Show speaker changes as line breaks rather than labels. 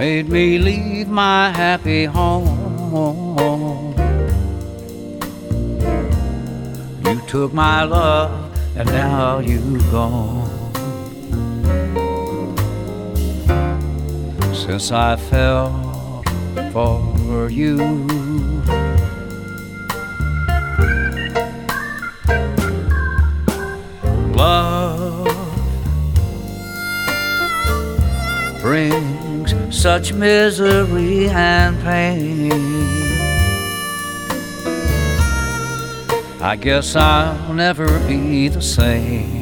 made me leave my happy home. You took my love and now you've gone. Since I fell for you, love brings such misery and pain. I guess I'll never be the same.